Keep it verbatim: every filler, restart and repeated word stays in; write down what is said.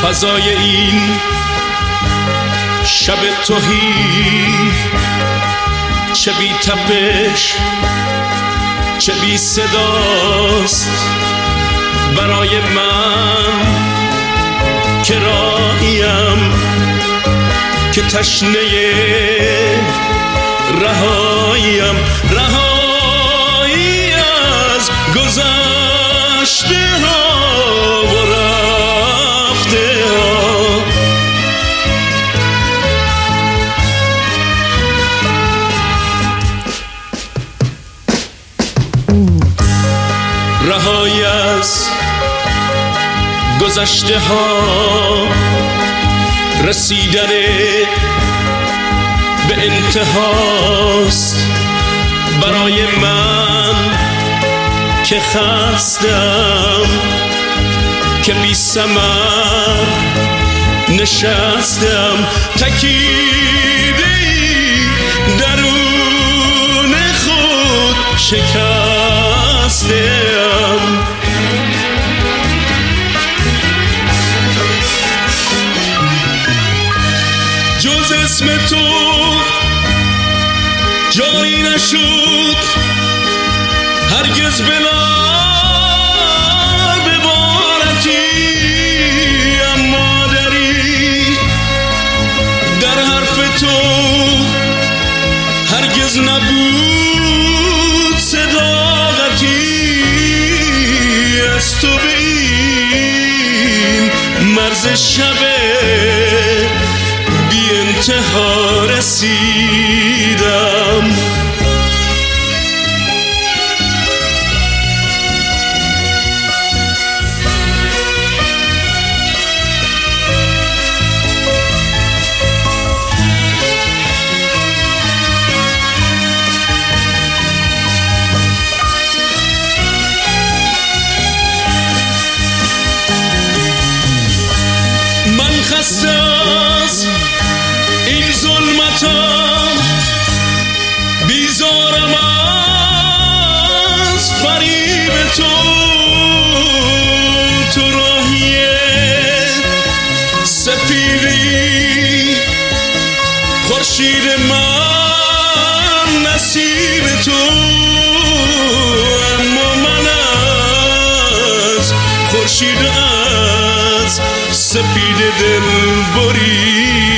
فضای این شب تهی چه بی تپش چه بی صداست برای من که راهیم که تشنه رهاییم، رهایی از گذشته ها و رفته ها. رهایی از گذشته ها، رسیدن به انتهاست برای من که خستم، که بی ثمر نشستم، تکیده‌ای درون خود شکستم. جز اسم تو جایی نشد هرگز بلا ببارتی، اما دری در حرف تو هرگز نبود صداقتی. از تو به این مرز شب بی انتها رسیدم. من خسته از این ظلمتم، بیزارم از فریب تو. تو راهی سپیدی، خورشید من نصیب تو، اما من از خورشید از سپید دل بری